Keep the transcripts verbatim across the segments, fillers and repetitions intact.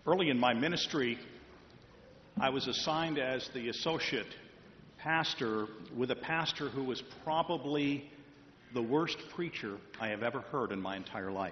Early in my ministry, I was assigned as the associate pastor with a pastor who was probably the worst preacher I have ever heard in my entire life.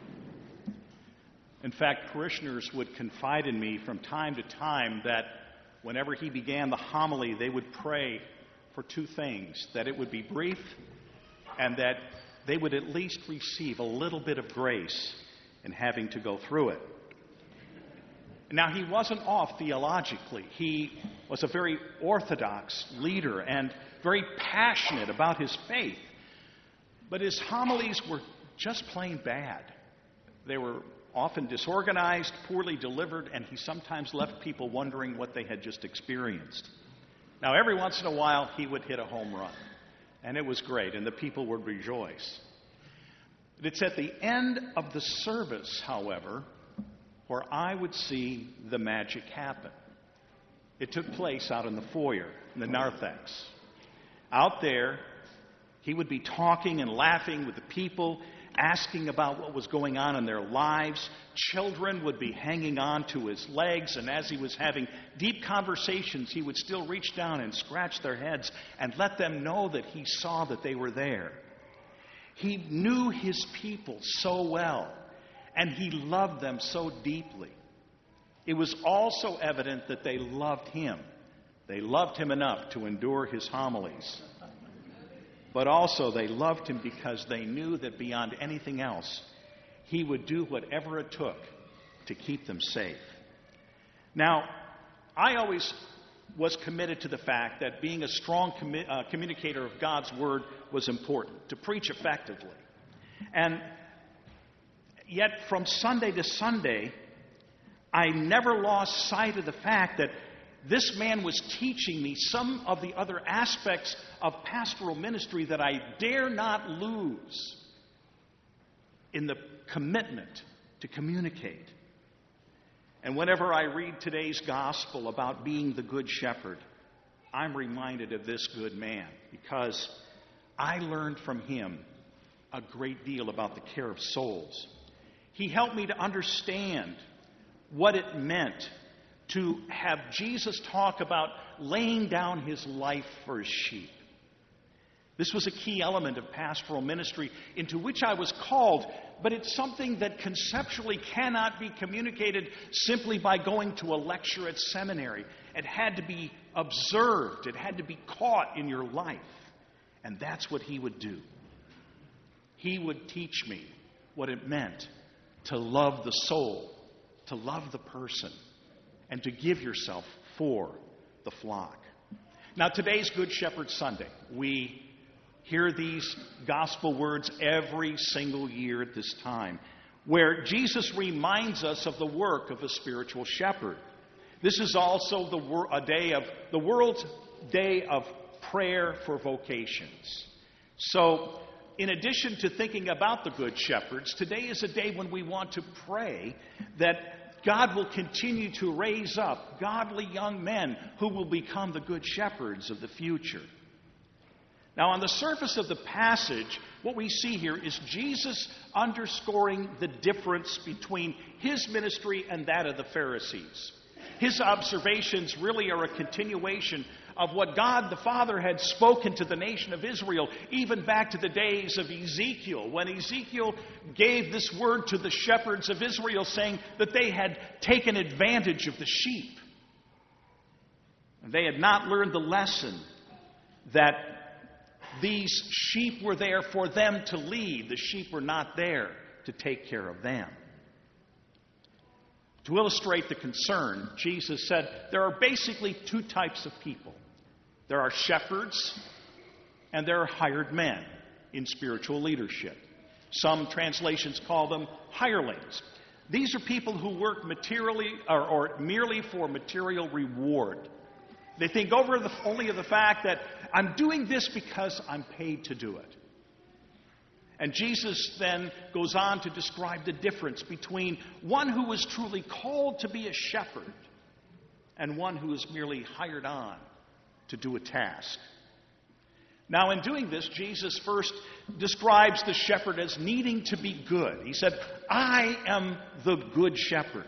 In fact, parishioners would confide in me from time to time that whenever he began the homily, they would pray for two things: that it would be brief and that they would at least receive a little bit of grace in having to go through it. Now, he wasn't off theologically. He was a very orthodox leader and very passionate about his faith. But his homilies were just plain bad. They were often disorganized, poorly delivered, and he sometimes left people wondering what they had just experienced. Now, every once in a while, he would hit a home run, and it was great, and the people would rejoice. But it's at the end of the service, however, where I would see the magic happen. It took place out in the foyer, in the narthex. Out there, he would be talking and laughing with the people, asking about what was going on in their lives. Children would be hanging on to his legs, and as he was having deep conversations, he would still reach down and scratch their heads and let them know that he saw that they were there. He knew his people so well, and he loved them so deeply. It was also evident that they loved him. They loved him enough to endure his homilies. But also they loved him because they knew that beyond anything else, he would do whatever it took to keep them safe. Now, I always was committed to the fact that being a strong commi- uh, communicator of God's Word was important, to preach effectively. And yet, from Sunday to Sunday, I never lost sight of the fact that this man was teaching me some of the other aspects of pastoral ministry that I dare not lose in the commitment to communicate. And whenever I read today's gospel about being the good shepherd, I'm reminded of this good man because I learned from him a great deal about the care of souls. He helped me to understand what it meant to have Jesus talk about laying down his life for his sheep. This was a key element of pastoral ministry into which I was called, but it's something that conceptually cannot be communicated simply by going to a lecture at seminary. It had to be observed. It had to be caught in your life. And that's what he would do. He would teach me what it meant to love the soul, to love the person, and to give yourself for the flock. Now, today's Good Shepherd Sunday. We hear these gospel words every single year at this time, where Jesus reminds us of the work of a spiritual shepherd. This is also the wor- a day of the world's day of prayer for vocations. So, in addition to thinking about the Good Shepherds, today is a day when we want to pray that God will continue to raise up godly young men who will become the good shepherds of the future. Now, on the surface of the passage, what we see here is Jesus underscoring the difference between his ministry and that of the Pharisees. His observations really are a continuation of what God the Father had spoken to the nation of Israel, even back to the days of Ezekiel, when Ezekiel gave this word to the shepherds of Israel, saying that they had taken advantage of the sheep. And they had not learned the lesson that these sheep were there for them to lead. The sheep were not there to take care of them. To illustrate the concern, Jesus said there are basically two types of people. There are shepherds and there are hired men in spiritual leadership. Some translations call them hirelings. These are people who work materially or, or merely for material reward. They think over the, only of the fact that I'm doing this because I'm paid to do it. And Jesus then goes on to describe the difference between one who is truly called to be a shepherd and one who is merely hired on to do a task. Now, in doing this, Jesus first describes the shepherd as needing to be good. He said, I am the good shepherd.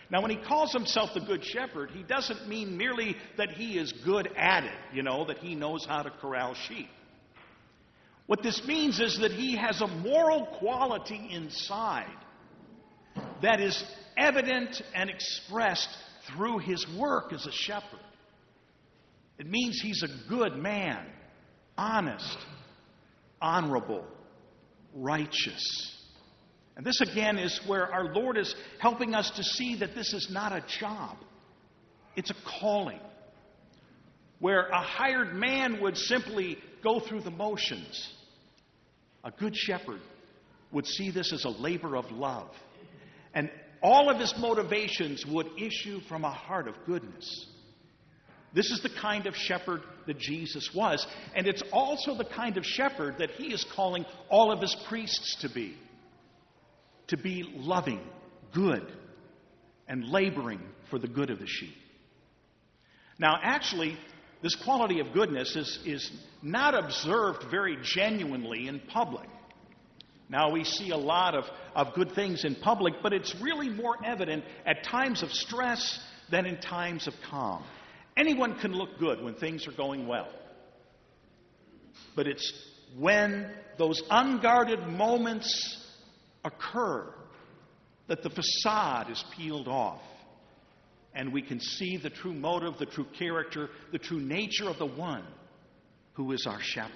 Now, when he calls himself the Good Shepherd, he doesn't mean merely that he is good at it, you know, that he knows how to corral sheep. What this means is that he has a moral quality inside that is evident and expressed through his work as a shepherd. It means he's a good man, honest, honorable, righteous. And this again is where our Lord is helping us to see that this is not a job. It's a calling. Where a hired man would simply go through the motions, a good shepherd would see this as a labor of love. And all of his motivations would issue from a heart of goodness. This is the kind of shepherd that Jesus was. And it's also the kind of shepherd that he is calling all of his priests to be. To be loving, good, and laboring for the good of the sheep. Now, actually, this quality of goodness is, is not observed very genuinely in public. Now, we see a lot of, of good things in public, but it's really more evident at times of stress than in times of calm. Anyone can look good when things are going well. But it's when those unguarded moments occur that the facade is peeled off and we can see the true motive, the true character, the true nature of the one who is our shepherd.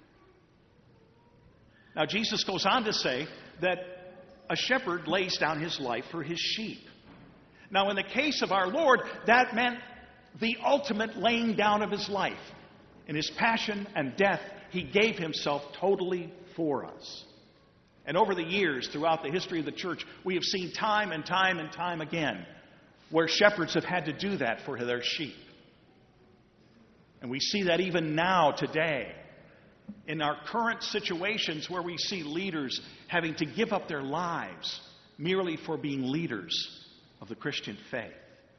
Now, Jesus goes on to say that a shepherd lays down his life for his sheep. Now, in the case of our Lord, that meant the ultimate laying down of his life. In his passion and death, he gave himself totally for us. And over the years, throughout the history of the church, we have seen time and time and time again where shepherds have had to do that for their sheep. And we see that even now, today, in our current situations where we see leaders having to give up their lives merely for being leaders of the Christian faith.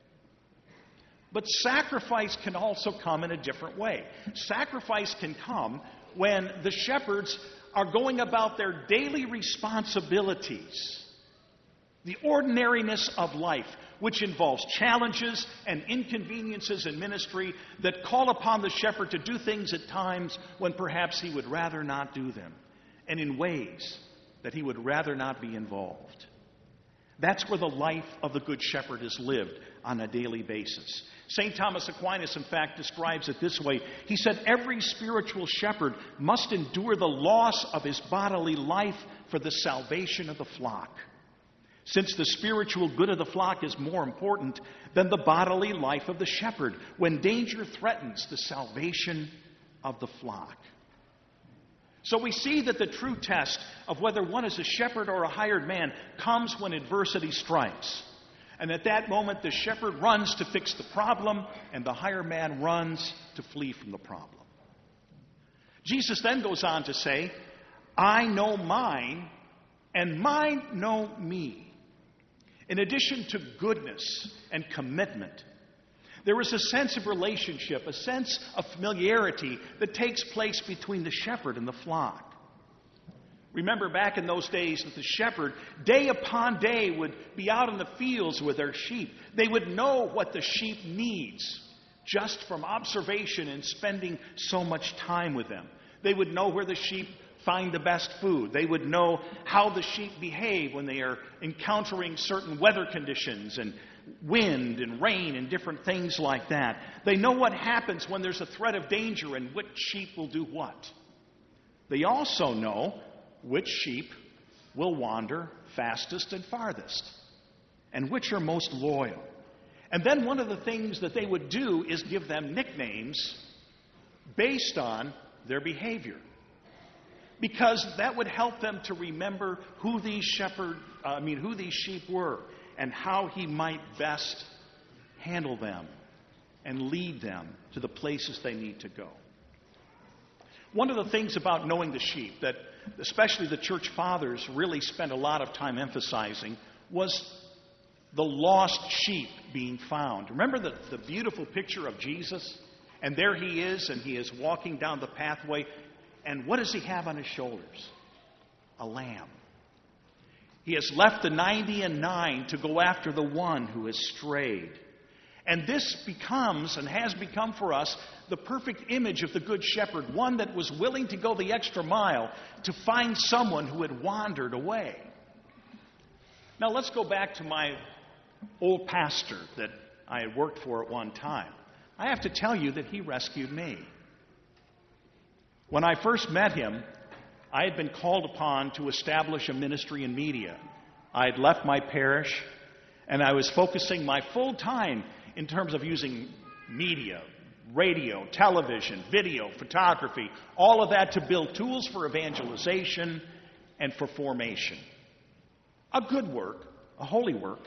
But sacrifice can also come in a different way. Sacrifice can come when the shepherds are going about their daily responsibilities, the ordinariness of life, which involves challenges and inconveniences in ministry that call upon the shepherd to do things at times when perhaps he would rather not do them, and in ways that he would rather not be involved. That's where the life of the Good Shepherd is lived on a daily basis. Saint Thomas Aquinas, in fact, describes it this way. He said, every spiritual shepherd must endure the loss of his bodily life for the salvation of the flock. Since the spiritual good of the flock is more important than the bodily life of the shepherd when danger threatens the salvation of the flock. So we see that the true test of whether one is a shepherd or a hired man comes when adversity strikes. And at that moment, the shepherd runs to fix the problem, and the hired man runs to flee from the problem. Jesus then goes on to say, I know mine, and mine know me. In addition to goodness and commitment, there is a sense of relationship, a sense of familiarity that takes place between the shepherd and the flock. Remember back in those days that the shepherd, day upon day, would be out in the fields with their sheep. They would know what the sheep needs just from observation and spending so much time with them. They would know where the sheep find the best food. They would know how the sheep behave when they are encountering certain weather conditions and wind and rain and different things like that. They know what happens when there's a threat of danger and which sheep will do what. They also know which sheep will wander fastest and farthest, and which are most loyal. And then one of the things that they would do is give them nicknames based on their behavior, because that would help them to remember who these shepherd, uh, I mean, who these sheep were, and how he might best handle them and lead them to the places they need to go. One of the things about knowing the sheep that especially the church fathers really spent a lot of time emphasizing was the lost sheep being found. Remember the, the beautiful picture of Jesus? And there he is, and he is walking down the pathway. And what does he have on his shoulders? A lamb. He has left the ninety and nine to go after the one who has strayed. And this becomes, and has become for us, the perfect image of the Good Shepherd, one that was willing to go the extra mile to find someone who had wandered away. Now let's go back to my old pastor that I had worked for at one time. I have to tell you that he rescued me. When I first met him, I had been called upon to establish a ministry in media. I had left my parish, and I was focusing my full time in terms of using media, radio, television, video, photography, all of that to build tools for evangelization and for formation. A good work, a holy work.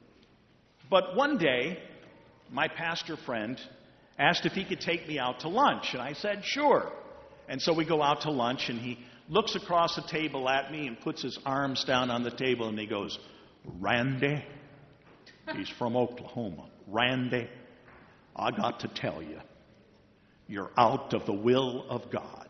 But one day, my pastor friend asked if he could take me out to lunch, and I said, sure. And so we go out to lunch, and he looks across the table at me and puts his arms down on the table, and he goes, Randy, he's from Oklahoma, Randy, I got to tell you, you're out of the will of God.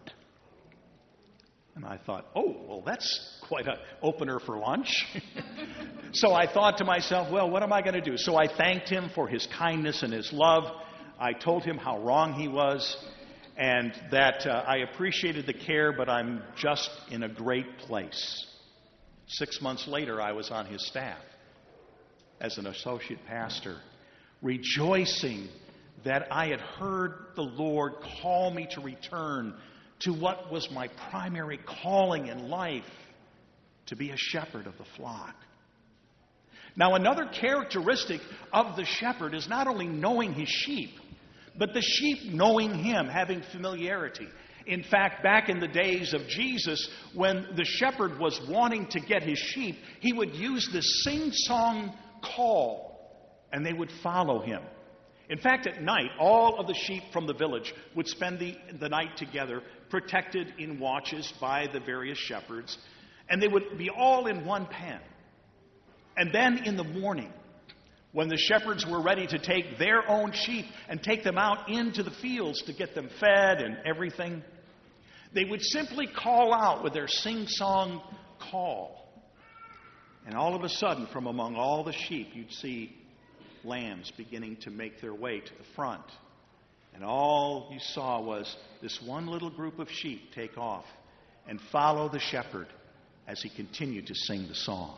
And I thought, oh, well, that's quite an opener for lunch. So I thought to myself, well, what am I going to do? So I thanked him for his kindness and his love. I told him how wrong he was and that uh, I appreciated the care, but I'm just in a great place. Six months later, I was on his staff as an associate pastor, rejoicing that I had heard the Lord call me to return to what was my primary calling in life, to be a shepherd of the flock. Now, another characteristic of the shepherd is not only knowing his sheep, but the sheep knowing him, having familiarity. In fact, back in the days of Jesus, when the shepherd was wanting to get his sheep, he would use this sing-song call, and they would follow him. In fact, at night, all of the sheep from the village would spend the, the night together, protected in watches by the various shepherds, and they would be all in one pen. And then in the morning, when the shepherds were ready to take their own sheep and take them out into the fields to get them fed and everything, they would simply call out with their sing-song call. And all of a sudden, from among all the sheep, you'd see lambs beginning to make their way to the front. And all you saw was this one little group of sheep take off and follow the shepherd as he continued to sing the song.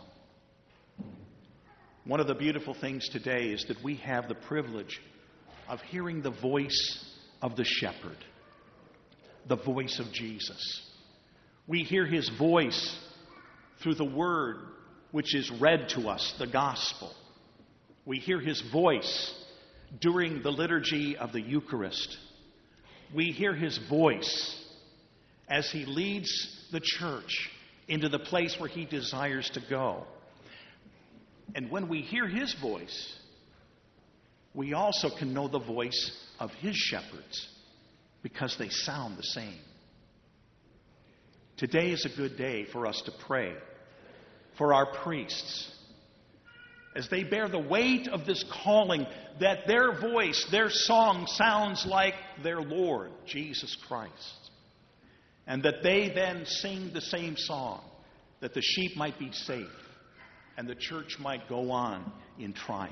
One of the beautiful things today is that we have the privilege of hearing the voice of the shepherd, the voice of Jesus. We hear his voice through the word which is read to us, the gospel. We hear his voice during the liturgy of the Eucharist. We hear his voice as he leads the church into the place where he desires to go. And when we hear his voice, we also can know the voice of his shepherds because they sound the same. Today is a good day for us to pray for our priests as they bear the weight of this calling, that their voice, their song sounds like their Lord, Jesus Christ. And that they then sing the same song, that the sheep might be safe and the church might go on in triumph.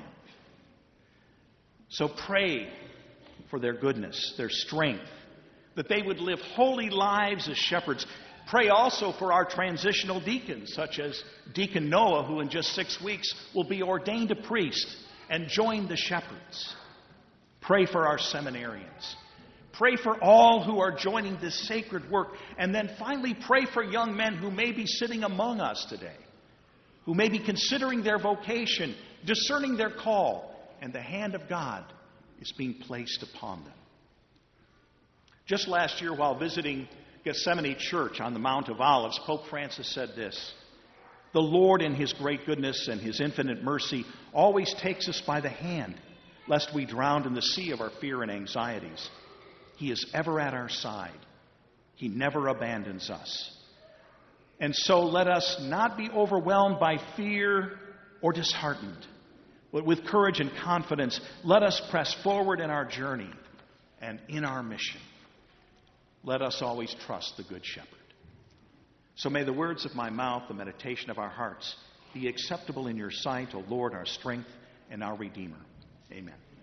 So pray for their goodness, their strength, that they would live holy lives as shepherds. Pray also for our transitional deacons, such as Deacon Noah, who in just six weeks will be ordained a priest and join the shepherds. Pray for our seminarians. Pray for all who are joining this sacred work. And then finally, pray for young men who may be sitting among us today, who may be considering their vocation, discerning their call, and the hand of God is being placed upon them. Just last year, while visiting Gethsemane Church on the Mount of Olives, Pope Francis said this: "The Lord in his great goodness and his infinite mercy always takes us by the hand, lest we drown in the sea of our fear and anxieties. He is ever at our side. He never abandons us. And so let us not be overwhelmed by fear or disheartened, but with courage and confidence, let us press forward in our journey and in our mission. Let us always trust the Good Shepherd." So may the words of my mouth, the meditation of our hearts, be acceptable in your sight, O Lord, our strength and our Redeemer. Amen.